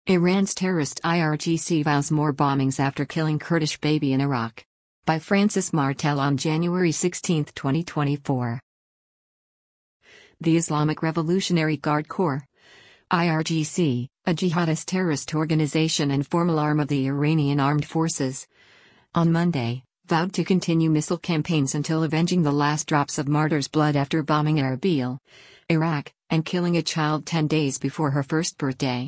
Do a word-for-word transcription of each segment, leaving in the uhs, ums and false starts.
Iran's terrorist I R G C vows more bombings after killing Kurdish baby in Iraq. By Francis Martel on January sixteenth, twenty twenty-four. The Islamic Revolutionary Guard Corps, I R G C, a jihadist terrorist organization and formal arm of the Iranian armed forces, on Monday, vowed to continue missile campaigns until avenging the last drops of martyrs' blood after bombing Erbil, Iraq, and killing a child ten days before her first birthday.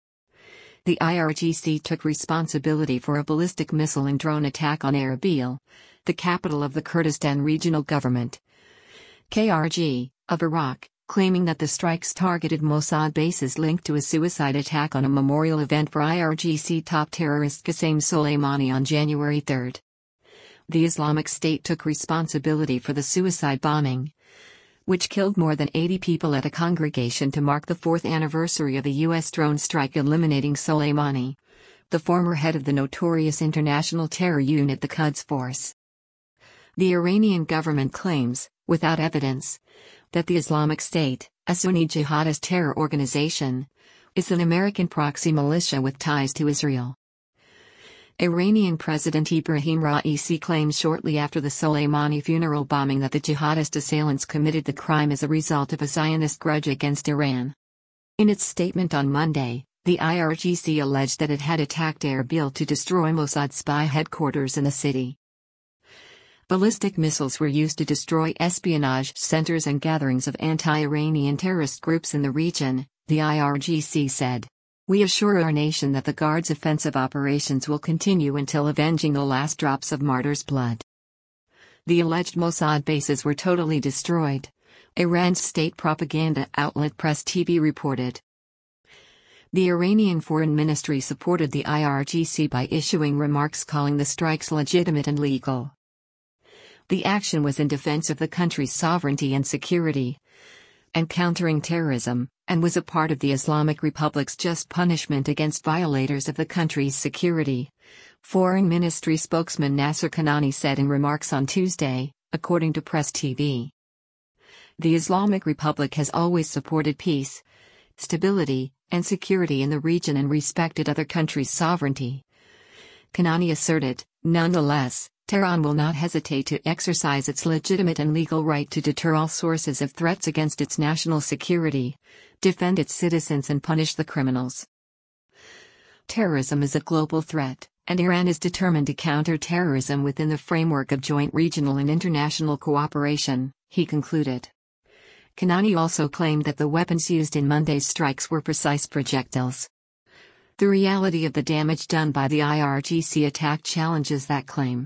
The I R G C took responsibility for a ballistic missile and drone attack on Erbil, the capital of the Kurdistan Regional Government, K R G, of Iraq, claiming that the strikes targeted Mossad bases linked to a suicide attack on a memorial event for I R G C top terrorist Qasem Soleimani on January third. The Islamic State took responsibility for the suicide bombing, which killed more than eighty people at a congregation to mark the fourth anniversary of the U S drone strike eliminating Soleimani, the former head of the notorious international terror unit the Quds Force. The Iranian government claims, without evidence, that the Islamic State, a Sunni jihadist terror organization, is an American proxy militia with ties to Israel. Iranian President Ibrahim Raisi claimed shortly after the Soleimani funeral bombing that the jihadist assailants committed the crime as a result of a Zionist grudge against Iran. In its statement on Monday, the I R G C alleged that it had attacked Erbil to destroy Mossad spy headquarters in the city. Ballistic missiles were used to destroy espionage centers and gatherings of anti-Iranian terrorist groups in the region, the I R G C said. We assure our nation that the Guard's offensive operations will continue until avenging the last drops of martyrs' blood. The alleged Mossad bases were totally destroyed, Iran's state propaganda outlet Press T V reported. The Iranian Foreign Ministry supported the I R G C by issuing remarks calling the strikes legitimate and legal. The action was in defense of the country's sovereignty and security, and countering terrorism, and was a part of the Islamic Republic's just punishment against violators of the country's security, Foreign Ministry spokesman Nasser Kanani said in remarks on Tuesday, according to Press T V. The Islamic Republic has always supported peace, stability, and security in the region and respected other countries' sovereignty, Kanani asserted. Nonetheless, Tehran will not hesitate to exercise its legitimate and legal right to deter all sources of threats against its national security, defend its citizens and punish the criminals. Terrorism is a global threat, and Iran is determined to counter terrorism within the framework of joint regional and international cooperation, he concluded. Kanani also claimed that the weapons used in Monday's strikes were precise projectiles. The reality of the damage done by the I R G C attack challenges that claim.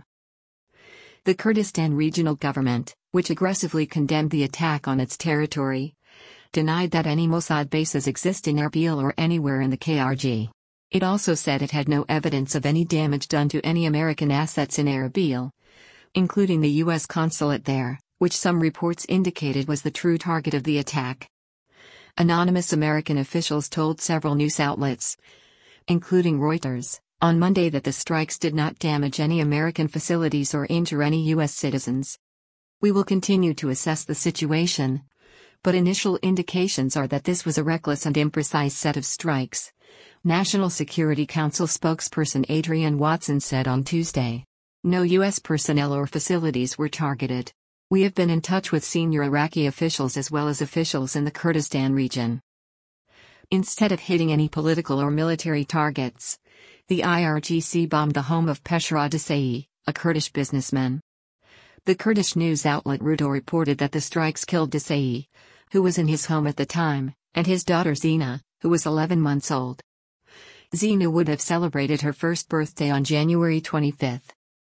The Kurdistan Regional Government, which aggressively condemned the attack on its territory, denied that any Mossad bases exist in Erbil or anywhere in the K R G. It also said it had no evidence of any damage done to any American assets in Erbil, including the U S consulate there, which some reports indicated was the true target of the attack. Anonymous American officials told several news outlets, including Reuters, on Monday that the strikes did not damage any American facilities or injure any U S citizens. We will continue to assess the situation, but initial indications are that this was a reckless and imprecise set of strikes, National Security Council spokesperson Adrian Watson said on Tuesday. No U S personnel or facilities were targeted. We have been in touch with senior Iraqi officials as well as officials in the Kurdistan region. Instead of hitting any political or military targets, the I R G C bombed the home of Peshra Desai, a Kurdish businessman. The Kurdish news outlet Rudaw reported that the strikes killed Desai, who was in his home at the time, and his daughter Zina, who was eleven months old. Zina would have celebrated her first birthday on January twenty-fifth.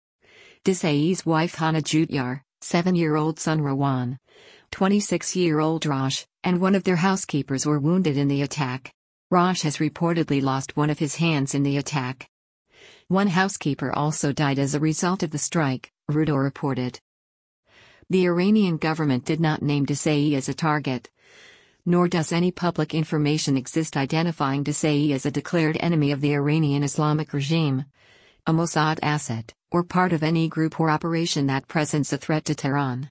Desai's wife Hana Jutyar, seven-year-old son Rawan, twenty-six-year-old Rosh, and one of their housekeepers were wounded in the attack. Rosh has reportedly lost one of his hands in the attack. One housekeeper also died as a result of the strike, Rudaw reported. The Iranian government did not name Desai as a target, nor does any public information exist identifying Desai as a declared enemy of the Iranian Islamic regime, a Mossad asset, or part of any group or operation that presents a threat to Tehran.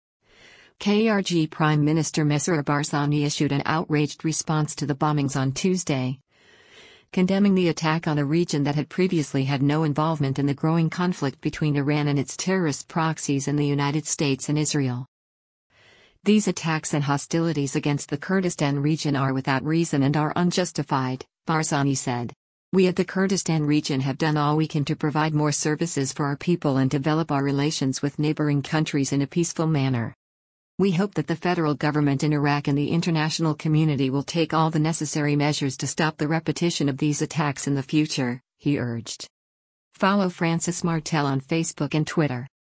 K R G Prime Minister Mesrour Barzani issued an outraged response to the bombings on Tuesday. condemning the attack on a region that had previously had no involvement in the growing conflict between Iran and its terrorist proxies and the United States and Israel. These attacks and hostilities against the Kurdistan region are without reason and are unjustified, Barzani said. We at the Kurdistan region have done all we can to provide more services for our people and develop our relations with neighboring countries in a peaceful manner. We hope that the federal government in Iraq and the international community will take all the necessary measures to stop the repetition of these attacks in the future, he urged. Follow Francis Martel on Facebook and Twitter.